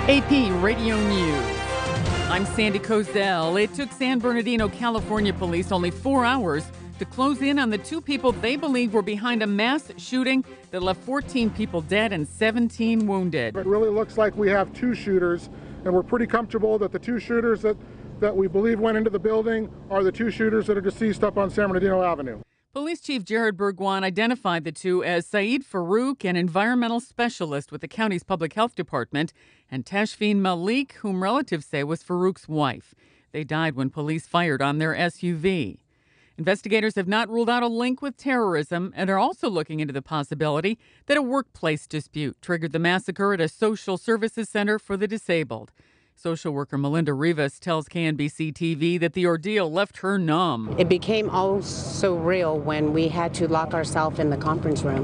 AP Radio News. I'm Sandy Kozel. It took San Bernardino, California police only 4 hours to close in on the two people they believe were behind a mass shooting that left 14 people dead and 17 wounded. It really looks like we have two shooters, and we're pretty comfortable that the two shooters that we believe went into the building are the two shooters that are deceased up on San Bernardino Avenue. Police Chief Jared Burgwan identified the two as Saeed Farouk, an environmental specialist with the county's public health department, and Tashfeen Malik, whom relatives say was Farouk's wife. They died when police fired on their SUV. Investigators have not ruled out a link with terrorism and are also looking into the possibility that a workplace dispute triggered the massacre at a social services center for the disabled. Social worker Melinda Rivas tells KNBC TV that the ordeal left her numb. It became all so real when we had to lock ourselves in the conference room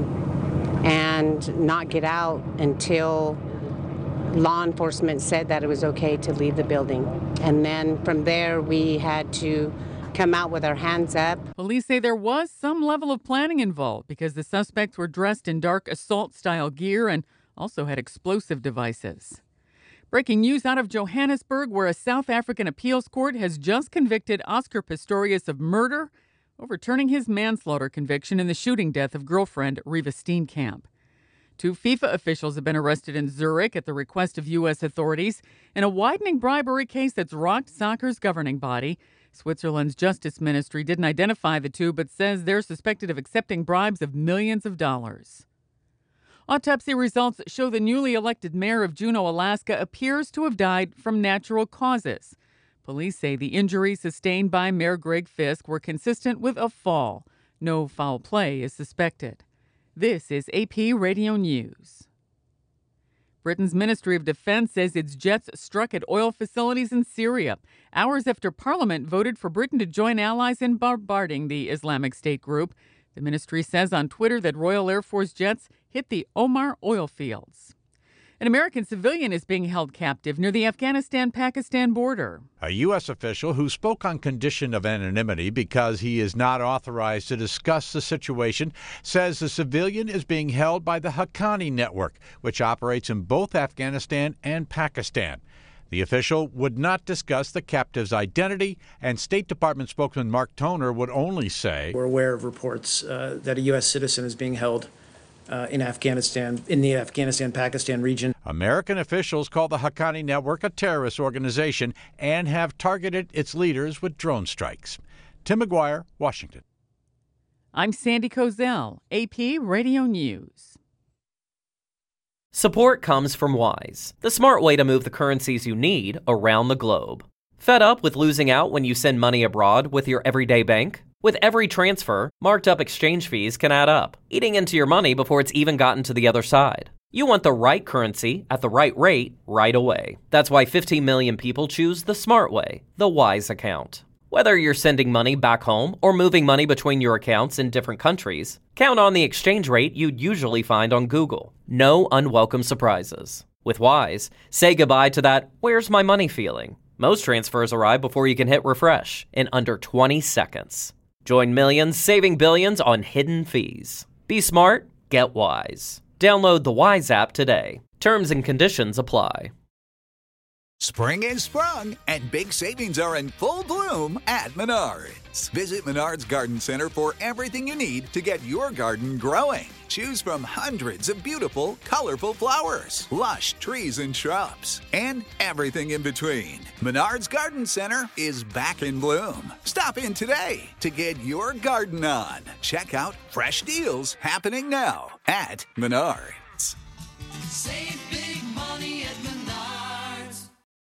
and not get out until law enforcement said that it was okay to leave the building. And then from there, we had to come out with our hands up. Police say there was some level of planning involved because the suspects were dressed in dark assault-style gear and also had explosive devices. Breaking news out of Johannesburg, where a South African appeals court has just convicted Oscar Pistorius of murder, overturning his manslaughter conviction in the shooting death of girlfriend Reeva Steenkamp. Two FIFA officials have been arrested in Zurich at the request of U.S. authorities in a widening bribery case that's rocked soccer's governing body. Switzerland's Justice Ministry didn't identify the two, but says they're suspected of accepting bribes of millions of dollars. Autopsy results show the newly elected mayor of Juneau, Alaska, appears to have died from natural causes. Police say the injuries sustained by Mayor Greg Fisk were consistent with a fall. No foul play is suspected. This is AP Radio News. Britain's Ministry of Defense says its jets struck at oil facilities in Syria, hours after Parliament voted for Britain to join allies in bombarding the Islamic State group. The ministry says on Twitter that Royal Air Force jets hit the Omar oil fields. An American civilian is being held captive near the Afghanistan-Pakistan border. A U.S. official who spoke on condition of anonymity because he is not authorized to discuss the situation says the civilian is being held by the Haqqani Network, which operates in both Afghanistan and Pakistan. The official would not discuss the captive's identity, and State Department spokesman Mark Toner would only say, "We're aware of reports that a U.S. citizen is being held in Afghanistan, in the Afghanistan-Pakistan region." American officials call the Haqqani Network a terrorist organization and have targeted its leaders with drone strikes. Tim McGuire, Washington. I'm Sandy Kozel, AP Radio News. Support comes from Wise, the smart way to move the currencies you need around the globe. Fed up with losing out when you send money abroad with your everyday bank? With every transfer, marked up exchange fees can add up, eating into your money before it's even gotten to the other side. You want the right currency at the right rate right away. That's why 15 million people choose the smart way, the Wise account. Whether you're sending money back home or moving money between your accounts in different countries, count on the exchange rate you'd usually find on Google. No unwelcome surprises. With Wise, say goodbye to that "where's my money" feeling. Most transfers arrive before you can hit refresh in under 20 seconds. Join millions saving billions on hidden fees. Be smart, get Wise. Download the Wise app today. Terms and conditions apply. Spring is sprung, and big savings are in full bloom at Menards. Visit Menards Garden Center for everything you need to get your garden growing. Choose from hundreds of beautiful, colorful flowers, lush trees and shrubs, and everything in between. Menards Garden Center is back in bloom. Stop in today to get your garden on. Check out fresh deals happening now at Menards. Save big money at Menards.